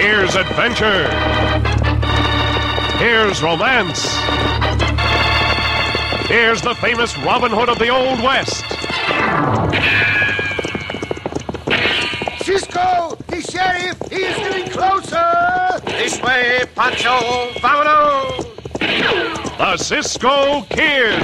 Here's adventure. Here's romance. Here's the famous Robin Hood of the Old West. Cisco, the sheriff, he is getting closer. This way, Pancho, vámonos. The Cisco Kid.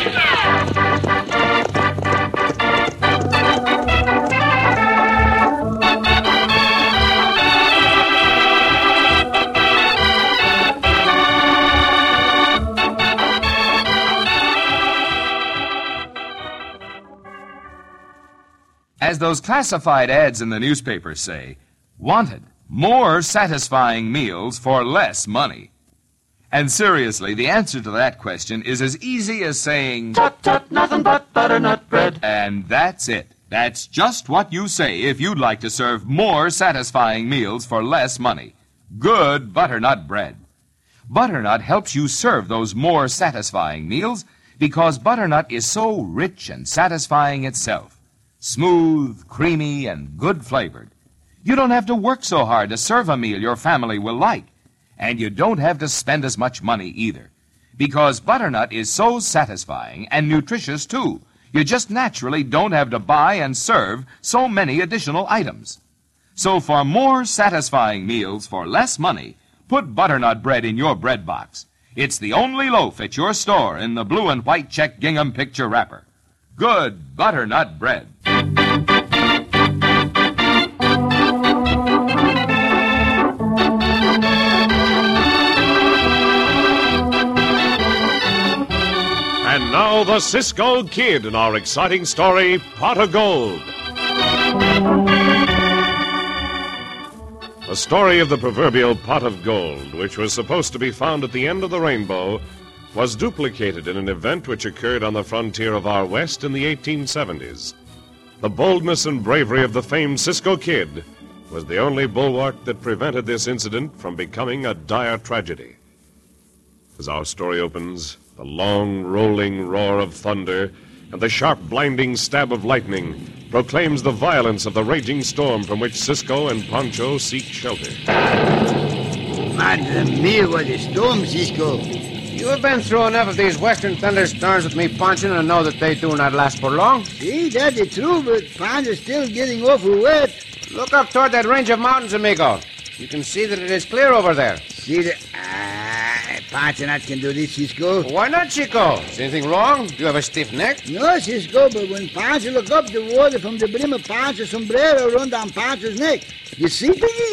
As those classified ads in the newspapers say, wanted, more satisfying meals for less money. And seriously, the answer to that question is as easy as saying, Tut, tut, nothing but butternut bread. And that's it. That's just what you say if you'd like to serve more satisfying meals for less money. Good butternut bread. Butternut helps you serve those more satisfying meals because butternut is so rich and satisfying itself. Smooth, creamy, and good-flavored. You don't have to work so hard to serve a meal your family will like. And you don't have to spend as much money either. Because butternut is so satisfying and nutritious, too. You just naturally don't have to buy and serve so many additional items. So for more satisfying meals for less money, put butternut bread in your bread box. It's the only loaf at your store in the blue and white check gingham picture wrapper. Good butternut bread. And now the Cisco Kid in our exciting story, Pot of Gold. The story of the proverbial pot of gold, which was supposed to be found at the end of the rainbow, was duplicated in an event which occurred on the frontier of our West in the 1870s. The boldness and bravery of the famed Cisco Kid was the only bulwark that prevented this incident from becoming a dire tragedy. As our story opens, the long, rolling roar of thunder and the sharp, blinding stab of lightning proclaims the violence of the raging storm from which Cisco and Pancho seek shelter. Madre mia, what a storm, Cisco. You have been through enough of these western thunderstorms with me, Pancho, and know that they do not last for long. See, that's the truth, but Pancho's still getting awful wet. Look up toward that range of mountains, amigo. You can see that it is clear over there. See the... Pancho not can do this, Cisco. Why not, Chico? Is anything wrong? Do you have a stiff neck? No, Cisco, but when Pancho look up, the water from the brim of Pancho's sombrero run down Pancho's neck. You see?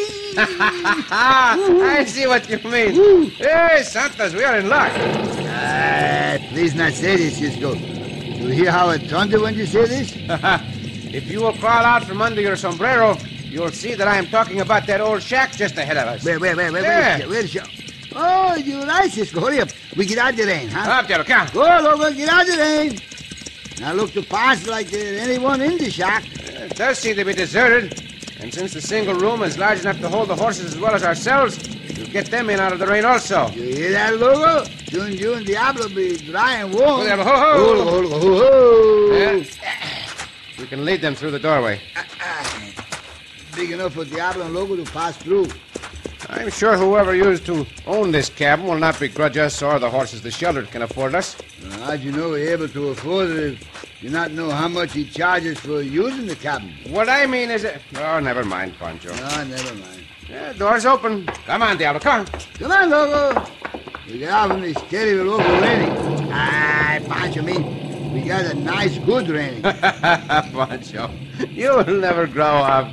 I see what you mean. Hey, Santos, we are in luck. Please not say this, Cisco. You hear how it thunder when you say this? If you will crawl out from under your sombrero, you'll see that I am talking about that old shack just ahead of us. Where's the shack? Oh, you're right, Cisco. Hurry up. We get out of the rain, huh? Up there, come. Go, Logo, get out of the rain. Now look to Pancho like there's anyone in the shack. It does seem to be deserted. And since the single room is large enough to hold the horses as well as ourselves, we'll get them in out of the rain also. You hear that, Logo? Soon you and Diablo be dry and warm. Ho, ho, ho. Ho, ho, ho. Yeah. We can lead them through the doorway. Big enough for Diablo and Logo to pass through. I'm sure whoever used to own this cabin will not begrudge us or the horses the shelter can afford us. How'd you know we're able to afford it if you not know how much he charges for using the cabin? What I mean is that... Oh, never mind, Pancho. No, never mind. Yeah, door's open. Come on, Diablo, come. Come on, Logo. We get out from this terrible awful raining. Pancho, we got a nice, good raining. Pancho, you will never grow up.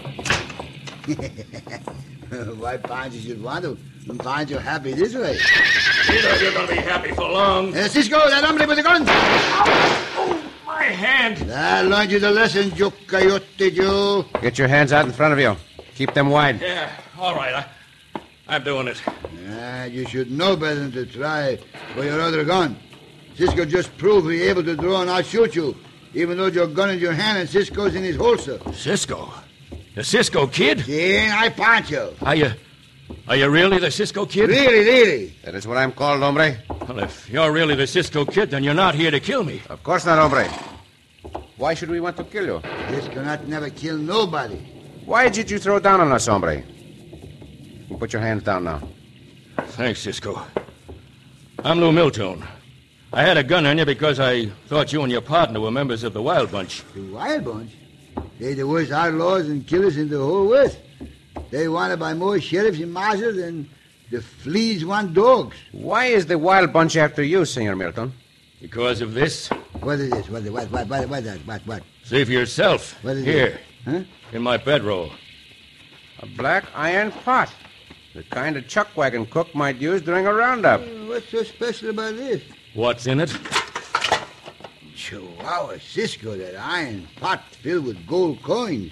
Why Pancho should want to? Pancho happy this way. You know you're going to be happy for long. Cisco, that hombre with the gun. Oh, my hand. I'll learn you the lesson, you coyote, you. Get your hands out in front of you. Keep them wide. Yeah, all right. I'm doing it. You should know better than to try for your other gun. Cisco just proved he's able to draw and I'll shoot you, even though your gun in your hand and Cisco's in his holster. Cisco? The Cisco Kid? Yeah, I Pancho. Are you really the Cisco Kid? Really. That is what I'm called, hombre. Well, if you're really the Cisco Kid, then you're not here to kill me. Of course not, hombre. Why should we want to kill you? Cisco not never kill nobody. Why did you throw down on us, hombre? You put your hands down now. Thanks, Cisco. I'm Lou Milton. I had a gun on you because I thought you and your partner were members of the Wild Bunch. The Wild Bunch? They the worst outlaws and killers in the whole West. They wanted by more sheriffs and marshals than the fleas want dogs. Why is the Wild Bunch after you, Senor Milton? Because of this? What is this? What? See for yourself. What is Here, Huh? in my bedroll. A black iron pot. The kind a chuck wagon cook might use during a roundup. What's so special about this? What's in it? Chihuahua, Cisco, that iron pot filled with gold coins.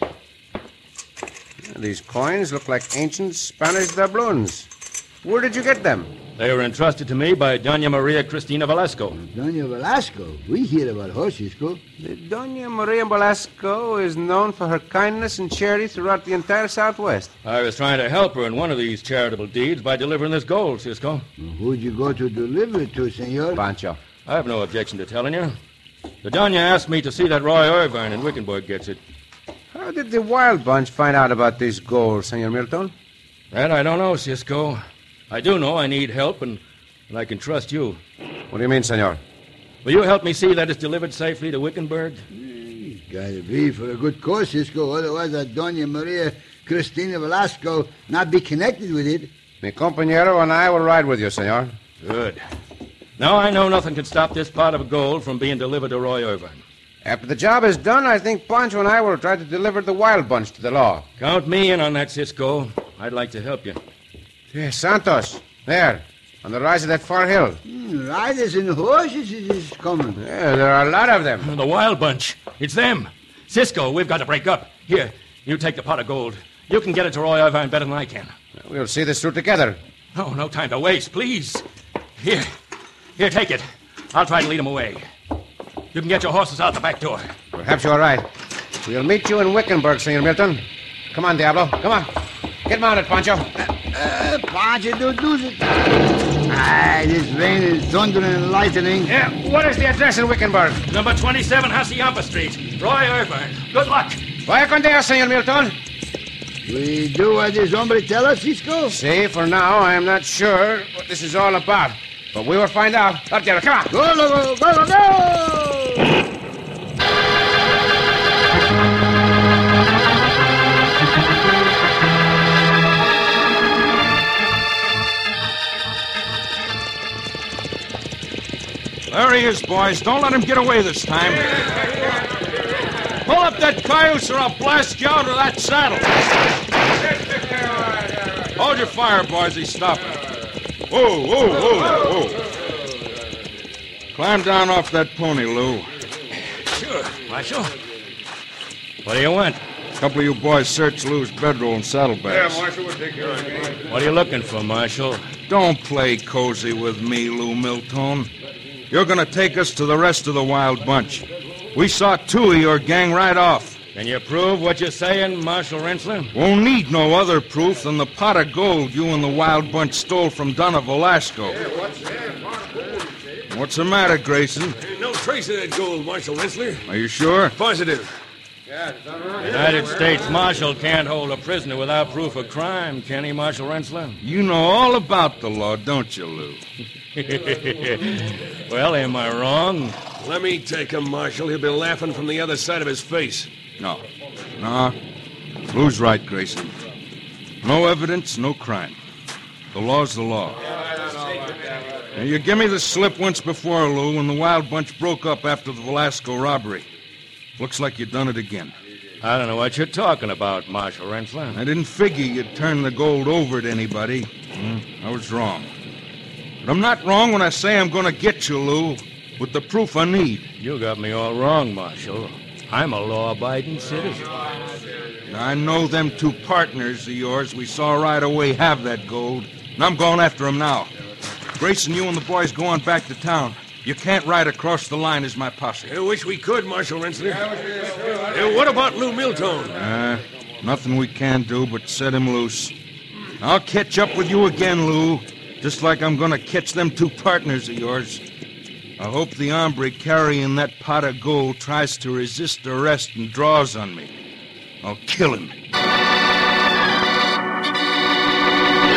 These coins look like ancient Spanish doubloons. Where did you get them? They were entrusted to me by Doña Maria Cristina Velasco. Doña Velasco. We hear about her, Cisco. The Doña Maria Velasco is known for her kindness and charity throughout the entire Southwest. I was trying to help her in one of these charitable deeds by delivering this gold, Cisco. Who'd you go to deliver it to, senor? Pancho. I have no objection to telling you. The Doña asked me to see that Roy Irvine in Wickenburg gets it. How did the Wild Bunch find out about this gold, Senor Milton? That I don't know, Cisco. I do know I need help, and I can trust you. What do you mean, senor? Will you help me see that it's delivered safely to Wickenburg? Gotta be for a good cause, Cisco. Otherwise, that Doña Maria Cristina Velasco not be connected with it. Mi compañero and I will ride with you, senor. Good. Now I know nothing can stop this pot of gold from being delivered to Roy Irvine. After the job is done, I think Pancho and I will try to deliver the Wild Bunch to the law. Count me in on that, Cisco. I'd like to help you. Yes, Santos. There, on the rise of that far hill. Riders and horses is coming. Yeah, there are a lot of them. The Wild Bunch. It's them. Cisco, we've got to break up. Here, you take the pot of gold. You can get it to Roy Irvine better than I can. We'll see this through together. Oh, no time to waste, please. Here, take it. I'll try to lead them away. You can get your horses out the back door. Perhaps you're right. We'll meet you in Wickenburg, Senor Milton. Come on, Diablo. Come on. Get mounted, Pancho. Pancho, don't do it. This rain is thundering and lightning. Yeah, what is the address in Wickenburg? Number 27 Hacienda Street. Roy Irvine. Good luck. Vaya con Dios, Senor Milton. We do what this hombre tell us, Cisco? See, for now, I am not sure what this is all about. But we will find out. Up there, come on. Go! There he is, boys. Don't let him get away this time. Pull up that cayuse or I'll blast you out of that saddle. Hold your fire, boys. He's stopping. Whoa. Climb down off that pony, Lou. Sure, Marshal. What do you want? A couple of you boys search Lou's bedroll and saddlebags. Marshal, we'll take care of it. What are you looking for, Marshal? Don't play cozy with me, Lou Milton. You're going to take us to the rest of the Wild Bunch. We saw two of your gang right off. Can you prove what you're saying, Marshal Rensler? Won't need no other proof than the pot of gold you and the Wild Bunch stole from Donna Velasco. What's the matter, Grayson? No trace of that gold, Marshal Rensler. Are you sure? Positive. The United States Marshal can't hold a prisoner without proof of crime, can he, Marshal Rensler? You know all about the law, don't you, Lou? Well, am I wrong? Let me take him, Marshal. He'll be laughing from the other side of his face. No. Lou's right, Grayson. No evidence, no crime. The law's the law. Now, you give me the slip once before, Lou, when the Wild Bunch broke up after the Velasco robbery. Looks like you done it again. I don't know what you're talking about, Marshal Rensler. I didn't figure you'd turn the gold over to anybody. I was wrong. But I'm not wrong when I say I'm going to get you, Lou, with the proof I need. You got me all wrong, Marshal. I'm a law-abiding citizen. I know them two partners of yours we saw right away have that gold, and I'm going after them now. Grayson, you and the boys go on back to town. You can't ride across the line as my posse. I wish we could, Marshal Rensler. What about Lou Milton? Nothing we can do but set him loose. I'll catch up with you again, Lou, just like I'm going to catch them two partners of yours. I hope the hombre carrying that pot of gold tries to resist arrest and draws on me. I'll kill him.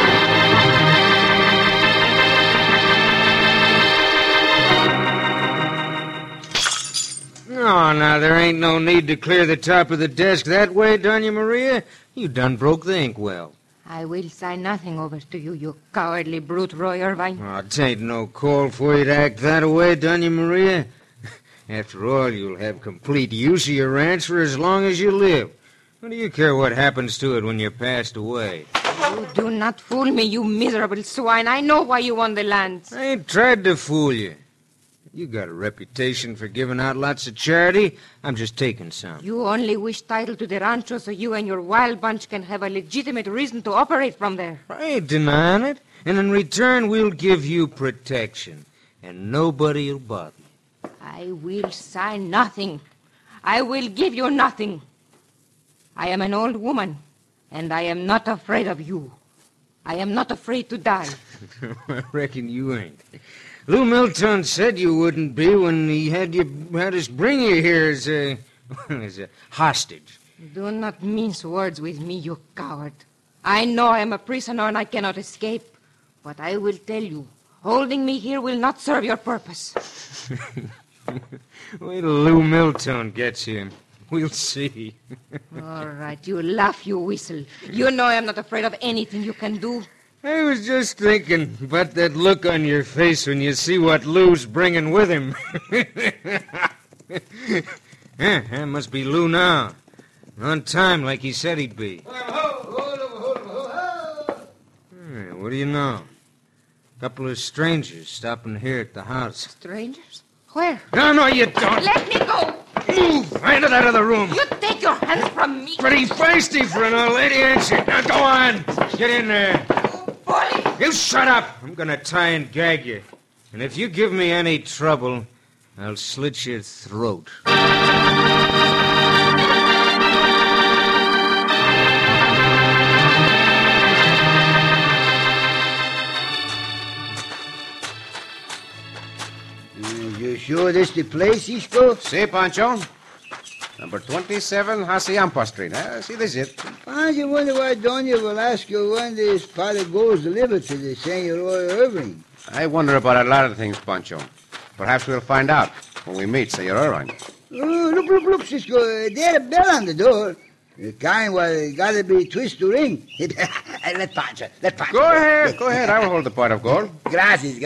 on now. There ain't no need to clear the top of the desk that way, Doña Maria. You done broke the inkwell. I will sign nothing over to you, you cowardly brute, Roy Irvine. Oh, 'tain't no call for you to act that way, Doña Maria. After all, you'll have complete use of your ranch for as long as you live. What do you care what happens to it when you're passed away? You do not fool me, you miserable swine. I know why you want the land. I ain't tried to fool you. You got a reputation for giving out lots of charity. I'm just taking some. You only wish title to the rancho so you and your wild bunch can have a legitimate reason to operate from there. I ain't denying it. And in return, we'll give you protection. And nobody'll bother you. I will sign nothing. I will give you nothing. I am an old woman, and I am not afraid of you. I am not afraid to die. I reckon you ain't. Lou Milton said you wouldn't be when he had us bring you here as a hostage. Do not mince words with me, you coward. I know I am a prisoner and I cannot escape. But I will tell you, holding me here will not serve your purpose. Wait till Lou Milton gets here. We'll see. All right, you laugh, you whistle. You know I am not afraid of anything you can do. I was just thinking about that look on your face when you see what Lou's bringing with him. That must be Lou now. On time, like he said he'd be. What do you know? A couple of strangers stopping here at the house. Strangers? Where? No, you don't. Let me go! Move! Find it out of the room. You take your hands from me! Pretty feisty for an old lady, ain't you? Now, go on. Get in there. Bully! You shut up! I'm gonna tie and gag you. And if you give me any trouble, I'll slit your throat. You sure this the place, Cisco? See, Pancho? Number 27, Haciampa Street. See, this is it. I wonder why Doña Velasco when this pot of gold's delivered to the Senor Irving. I wonder about a lot of things, Pancho. Perhaps we'll find out when we meet Senor Irvine. Oh, look, Cisco. There's a bell on the door. The kind where gotta be twist to ring. Let Pancho. Go ahead. I will hold the pot of gold. Gracias.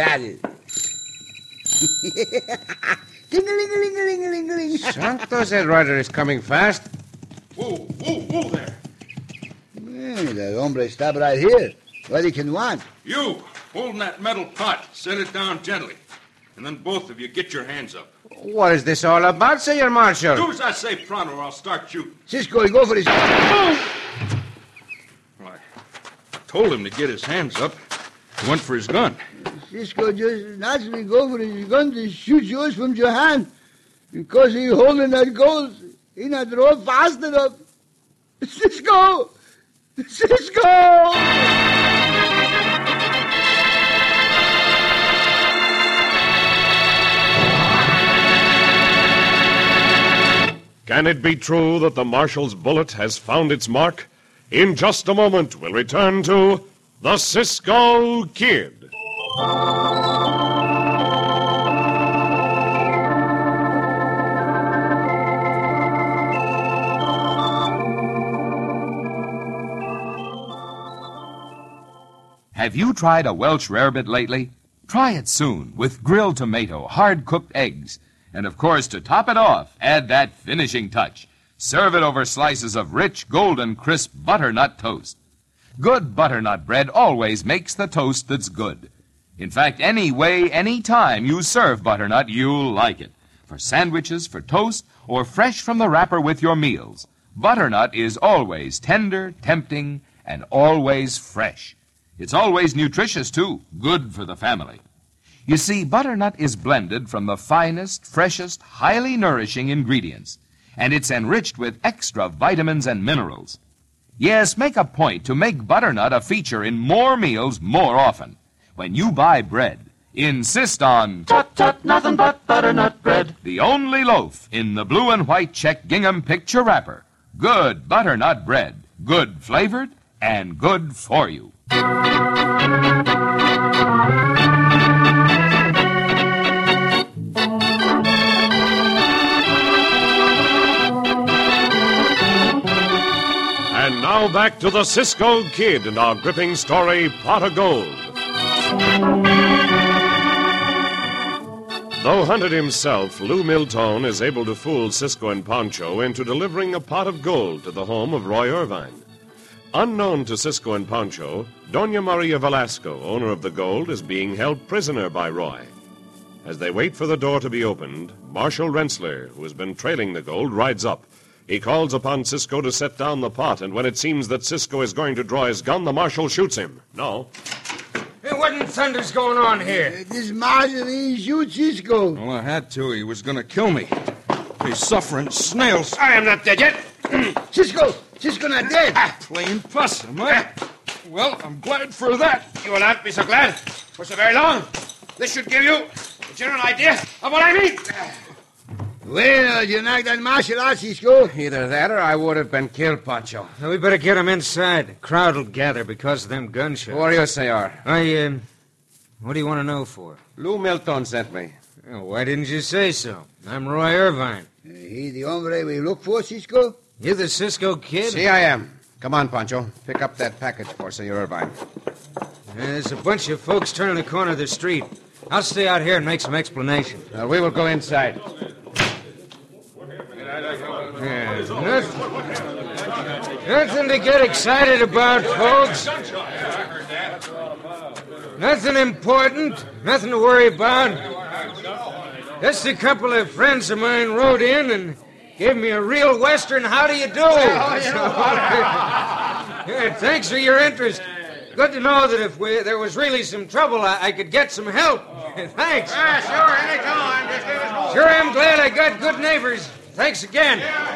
Ding-a-ling-a-ling-a-ling-a-ling-a-ling. Santos, that rider is coming fast. Whoa there. That hombre stop right here. What he can want? You, holding that metal pot. Set it down gently. And then both of you get your hands up. What is this all about, Senor Marshal? Do as I say pronto or I'll start shooting. Cisco, he go for his... Well, I told him to get his hands up. He went for his gun. Cisco just naturally go for his gun to shoot yours from your hand. Because he holding that gold. He not draw fast enough. Cisco! Can it be true that the Marshal's bullet has found its mark? In just a moment, we'll return to The Cisco Kid. Have you tried a Welsh rarebit lately? Try it soon with grilled tomato, hard-cooked eggs. And, of course, to top it off, add that finishing touch. Serve it over slices of rich, golden, crisp butternut toast. Good butternut bread always makes the toast that's good. In fact, any way, any time you serve butternut, you'll like it. For sandwiches, for toast, or fresh from the wrapper with your meals. Butternut is always tender, tempting, and always fresh. It's always nutritious, too, good for the family. You see, butternut is blended from the finest, freshest, highly nourishing ingredients, and it's enriched with extra vitamins and minerals. Yes, make a point to make butternut a feature in more meals more often. When you buy bread, insist on Tut, nothing but butternut bread. The only loaf in the blue and white check gingham picture wrapper. Good butternut bread, good flavored, and good for you. And now back to the Cisco Kid and our gripping story, Pot of Gold. Though hunted himself, Lou Miltone is able to fool Cisco and Pancho into delivering a pot of gold to the home of Roy Irvine. Unknown to Cisco and Pancho, Doña Maria Velasco, owner of the gold, is being held prisoner by Roy. As they wait for the door to be opened, Marshal Rensselaer, who has been trailing the gold, rides up. He calls upon Cisco to set down the pot, and when it seems that Cisco is going to draw his gun, the Marshal shoots him. No. Hey, what in thunder's going on here? This Marshal, he shoots Cisco. Well, I had to. He was going to kill me. He's suffering snails. I am not dead yet. Cisco not dead. Plain fuss, am I? Well, I'm glad for that. You will not be so glad for so very long. This should give you a general idea of what I mean. Well, you knocked that Marshal out, Cisco. Either that or I would have been killed, Pancho. Now, we better get him inside. The crowd will gather because of them gunshots. Who are you, senor? What do you want to know for? Lou Milton sent me. Well, why didn't you say so? I'm Roy Irvine. He the hombre we look for, Cisco? You the Cisco Kid? See, I am. Come on, Pancho. Pick up that package for Senor Irvine. There's a bunch of folks turning the corner of the street. I'll stay out here and make some explanation. We will go inside. Nothing to get excited about, folks. Nothing important. Nothing to worry about. Just a couple of friends of mine rode in and gave me a real Western how do you do. Yeah, thanks for your interest. Good to know that if there was really some trouble, I could get some help. Thanks. Sure, anytime. Just give us more. Sure am glad I got good neighbors. Thanks again.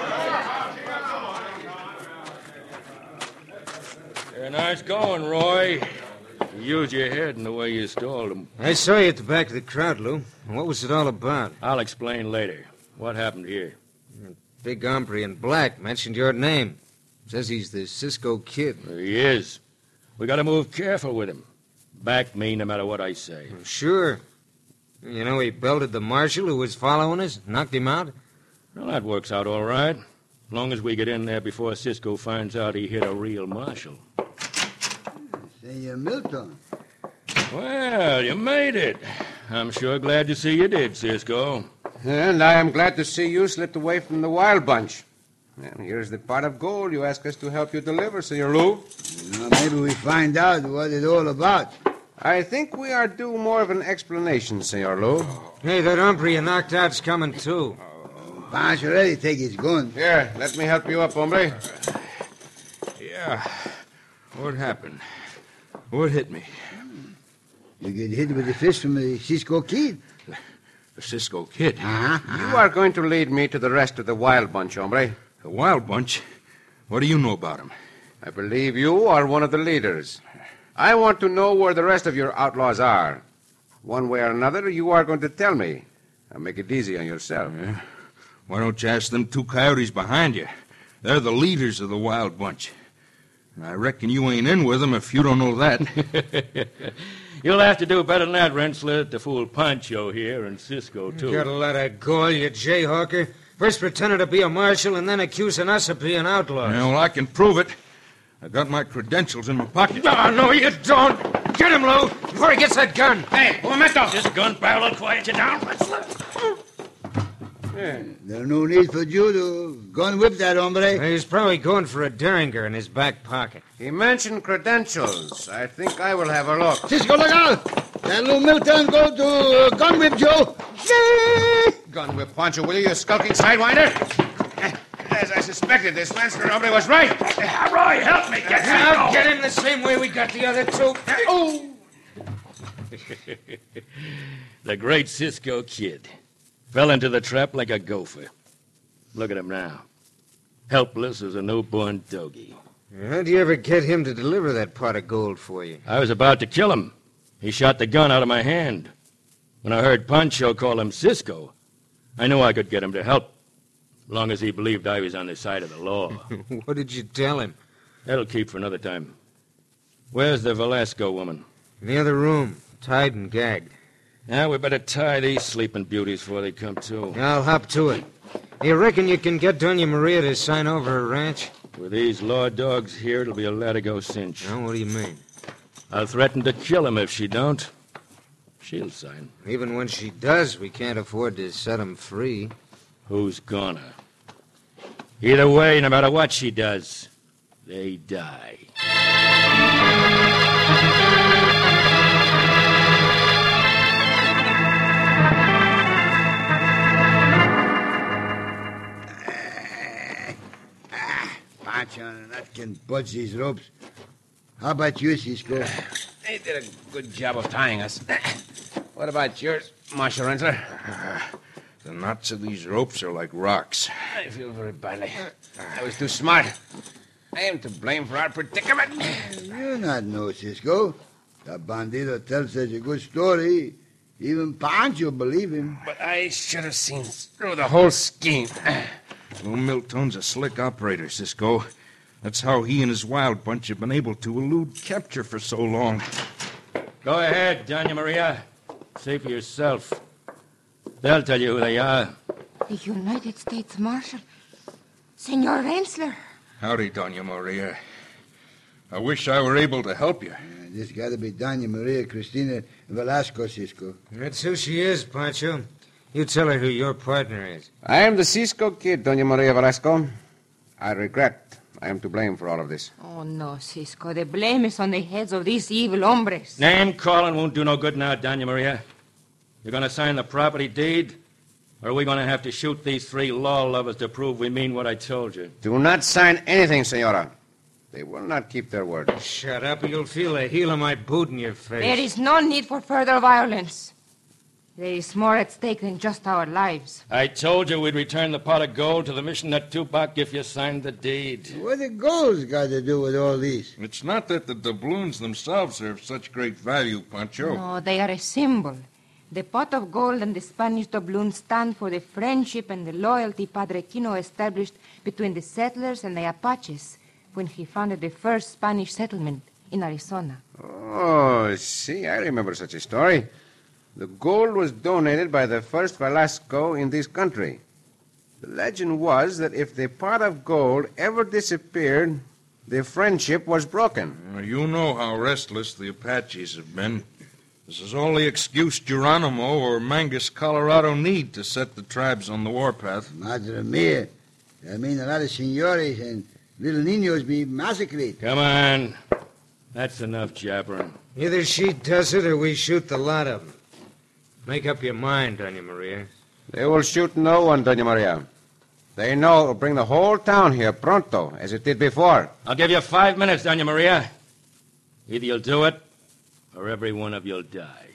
You're nice going, Roy. You used your head in the way you stalled him. I saw you at the back of the crowd, Lou. What was it all about? I'll explain later. What happened here? Big hombre in black mentioned your name. Says he's the Cisco Kid. He is. We gotta move careful with him. Back me no matter what I say. Sure. You know, he belted the marshal who was following us, knocked him out. Well, that works out all right. As long as we get in there before Cisco finds out he hit a real marshal. Senor Milton. Well, you made it. I'm sure glad to see you did, Cisco. And I am glad to see you slipped away from the wild bunch. And here's the pot of gold you asked us to help you deliver, Senor Lou. Maybe we find out what it's all about. I think we are due more of an explanation, Senor Lou. Hey, that hombre you knocked out's coming, too. Pancho already take his gun. Here, let me help you up, hombre. Yeah. What happened? What hit me? You get hit with the fist from the Cisco Kid. The Cisco Kid. You are going to lead me to the rest of the wild bunch, hombre. The Wild Bunch? What do you know about him? I believe you are one of the leaders. I want to know where the rest of your outlaws are. One way or another, you are going to tell me. Now make it easy on yourself. Yeah. Why don't you ask them two coyotes behind you? They're the leaders of the Wild Bunch. I reckon you ain't in with them if you don't know that. You'll have to do better than that, Rensselaer, to fool Pancho here and Cisco, too. Got a lot of gall, you jayhawker. First pretending to be a marshal and then accusing us of being outlaws. Yeah, well, I can prove it. I got my credentials in my pocket. No, you don't. Get him, Lou, before he gets that gun. Hey, un momento. This gun barrel will quiet you down, Rensselaer. There's no need for you to gun whip that hombre. He's probably going for a Derringer in his back pocket. He mentioned credentials. I think I will have a look. Cisco, look out! That little Milton go to gun whip Joe. Gun whip Pancho, will you skulking sidewinder? As I suspected, this Rensselaer hombre was right. Roy, help me get I'll get him the same way we got the other two. Oh! The great Cisco Kid. Fell into the trap like a gopher. Look at him now. Helpless as a newborn doggie. How'd you ever get him to deliver that pot of gold for you? I was about to kill him. He shot the gun out of my hand. When I heard Pancho call him Cisco, I knew I could get him to help, as long as he believed I was on the side of the law. What did you tell him? That'll keep for another time. Where's the Velasco woman? In the other room, tied and gagged. Now, we better tie these sleeping beauties before they come to. I'll hop to it. You reckon you can get Doña Maria to sign over her ranch? With these law dogs here, it'll be a Latigo cinch. Now, what do you mean? I'll threaten to kill him if she don't. She'll sign. Even when she does, we can't afford to set him free. Who's gonna? Either way, no matter what she does, they die. Pancho, that can budge these ropes. How about you, Cisco? They did a good job of tying us. What about yours, Marshal Rensler? The knots of these ropes are like rocks. I feel very badly. I was too smart. I am to blame for our predicament. You not know, Cisco. The bandito tells such a good story. Even Pancho believe him. But I should have seen through the whole scheme. Lou Milton's a slick operator, Cisco. That's how he and his wild bunch have been able to elude capture for so long. Go ahead, Doña Maria. See for yourself. They'll tell you who they are. The United States Marshal. Senor Rensler. Howdy, Doña Maria. I wish I were able to help you. This gotta be Doña Maria Cristina Velasco, Cisco. That's who she is, Pancho. You tell her who your partner is. I am the Cisco Kid, Doña Maria Velasco. I regret I am to blame for all of this. Oh, no, Cisco. The blame is on the heads of these evil hombres. Name calling won't do no good now, Doña Maria. You're going to sign the property deed, or are we going to have to shoot these three law lovers to prove we mean what I told you? Do not sign anything, Senora. They will not keep their word. Shut up, or you'll feel the heel of my boot in your face. There is no need for further violence. There is more at stake than just our lives. I told you we'd return the pot of gold to the mission at Tupac if you signed the deed. What the gold's got to do with all this? It's not that the doubloons themselves are of such great value, Pancho. No, they are a symbol. The pot of gold and the Spanish doubloons stand for the friendship and the loyalty Padre Quino established between the settlers and the Apaches when he founded the first Spanish settlement in Arizona. Oh, see, I remember such a story. The gold was donated by the first Velasco in this country. The legend was that if the pot of gold ever disappeared, the friendship was broken. You know how restless the Apaches have been. This is all the excuse Geronimo or Mangus Colorado need to set the tribes on the warpath. Madre mia. I mean, a lot of senores and little niños be massacred. Come on. That's enough jabbering. Either she does it or we shoot the lot of them. Make up your mind, Doña Maria. They will shoot no one, Doña Maria. They know it will bring the whole town here pronto, as it did before. I'll give you 5 minutes, Doña Maria. Either you'll do it, or every one of you'll die.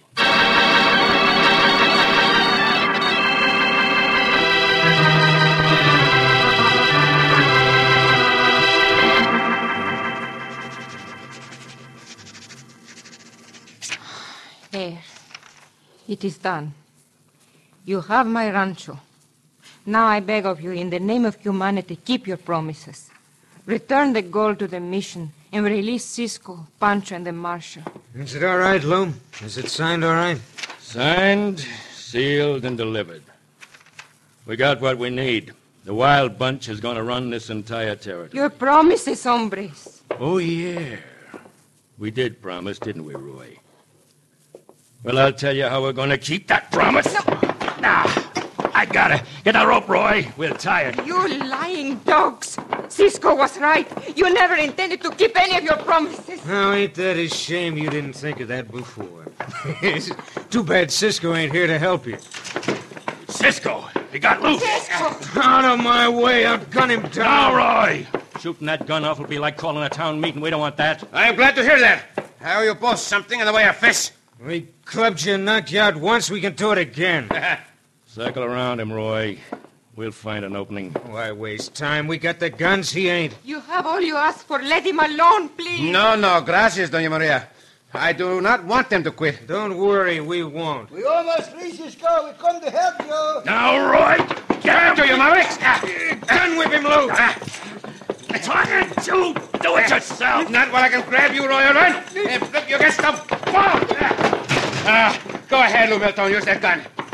There. It is done. You have my rancho. Now I beg of you, in the name of humanity, keep your promises. Return the gold to the mission and release Cisco, Pancho, and the marshal. Is it all right, Lou? Is it signed all right? Signed, sealed, and delivered. We got what we need. The wild bunch is going to run this entire territory. Your promises, hombres. Oh, yeah. We did promise, didn't we, Roy? Well, I'll tell you how we're going to keep that promise. No. Now, I gotta get the rope, Roy. We'll tie it. You lying dogs. Cisco was right. You never intended to keep any of your promises. Now, ain't that a shame you didn't think of that before? It's too bad Cisco ain't here to help you. Cisco, he got loose. Cisco! Out of my way, I'll gun him down. Now, Roy. Shooting that gun off will be like calling a town meeting. We don't want that. I'm glad to hear that. I owe you both something in the way of fists. We clubbed you and knocked you out once, we can do it again. Circle around him, Roy. We'll find an opening. Why waste time? We got the guns, he ain't. You have all you asked for. Let him alone, please. No, gracias, Doña Maria. I do not want them to quit. Don't worry, we won't. We almost free, Cisco. We come to help you. Now, Roy, get him! You Mavericks! Gun whip him, Lou! Try it, you! Do it yourself! Not while I can grab you, Roy, all right? And flip you against the wall. Go ahead, Lou Milton. Use that gun.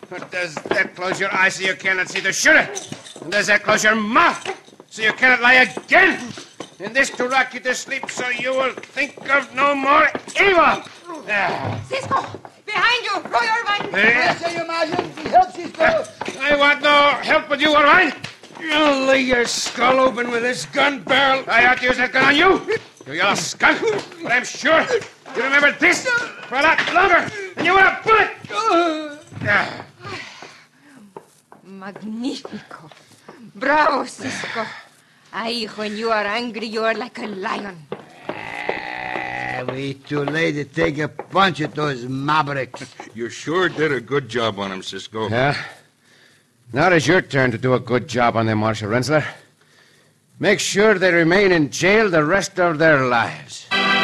Does that close your eyes so you cannot see the shooter? And does that close your mouth so you cannot lie again? And this to rock you to sleep so you will think of no more evil. Cisco, behind you, Roy Irvine. Yes, Senor Mason. Help, Cisco. I want no help with you, Irvine. You'll lay your skull open with this gun barrel. I ought to use that gun on you, you yellow skunk. But I'm sure you remember this for a lot longer than you would a bullet. Magnifico. Bravo, Cisco. Ay, when you are angry, you are like a lion. We too late to take a punch at those mavericks. You sure did a good job on him, Cisco. Yeah. Now it is your turn to do a good job on them, Marshal Rensselaer. Make sure they remain in jail the rest of their lives.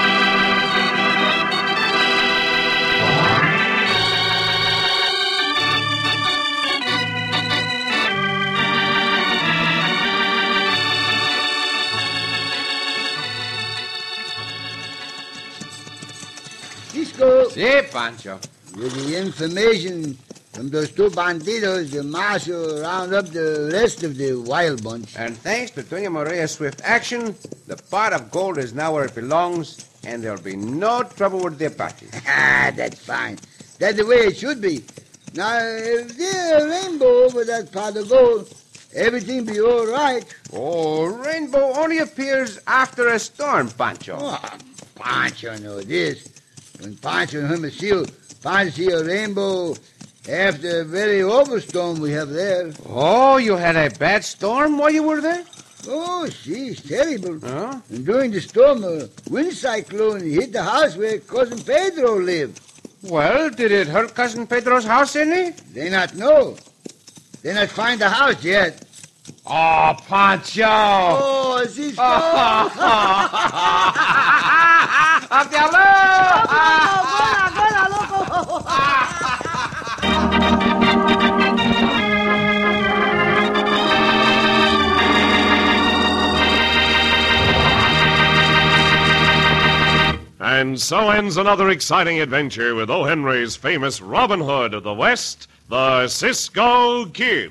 Cisco, Si, Pancho. with the information from those two bandidos, the marshal round up the rest of the wild bunch. And thanks to Doña Maria's swift action, the pot of gold is now where it belongs, and there'll be no trouble with the Apaches. That's fine. That's the way it should be. Now, if there's a rainbow over that pot of gold, everything be all right. Oh, rainbow only appears after a storm, Pancho. Oh, Pancho know this. When Pancho and Hermosillo see a rainbow after a very overstorm we have there. Oh, you had a bad storm while you were there? Oh, she's terrible. Huh? And during the storm, a wind cyclone hit the house where Cousin Pedro lived. Well, did it hurt Cousin Pedro's house any? They not know. They not find the house yet. Oh, Pancho! Oh, Cisco! ¡Al diablo! And so ends another exciting adventure with O. Henry's famous Robin Hood of the West, the Cisco Kid.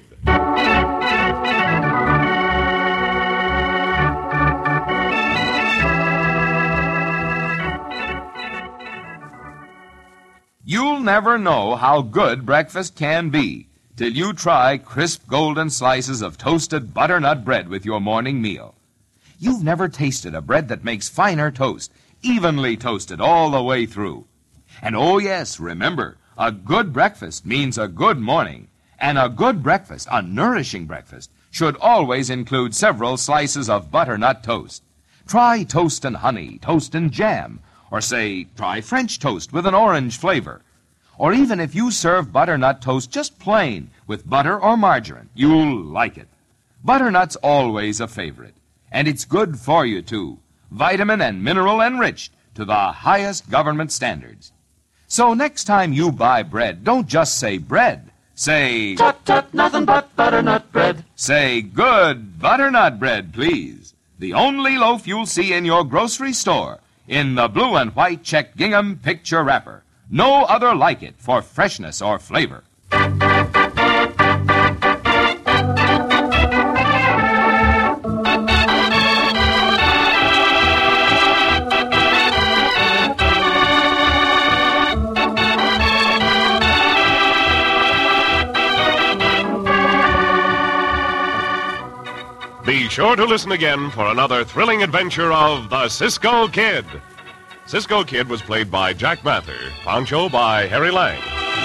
You'll never know how good breakfast can be till you try crisp golden slices of toasted butternut bread with your morning meal. You've never tasted a bread that makes finer toast, evenly toasted all the way through. And oh yes, remember, a good breakfast means a good morning. And a good breakfast, a nourishing breakfast, should always include several slices of butternut toast. Try toast and honey, toast and jam, or say, try French toast with an orange flavor. Or even if you serve butternut toast just plain with butter or margarine, you'll like it. Butternut's always a favorite, and it's good for you, too. Vitamin and mineral enriched to the highest government standards. So next time you buy bread, don't just say bread. Say, Tut, tut, nothing but butternut bread. Say good butternut bread, please. The only loaf you'll see in your grocery store in the blue and white checked gingham picture wrapper. No other like it for freshness or flavor. Be sure to listen again for another thrilling adventure of the Cisco Kid. Cisco Kid was played by Jack Mather, Pancho by Harry Lang.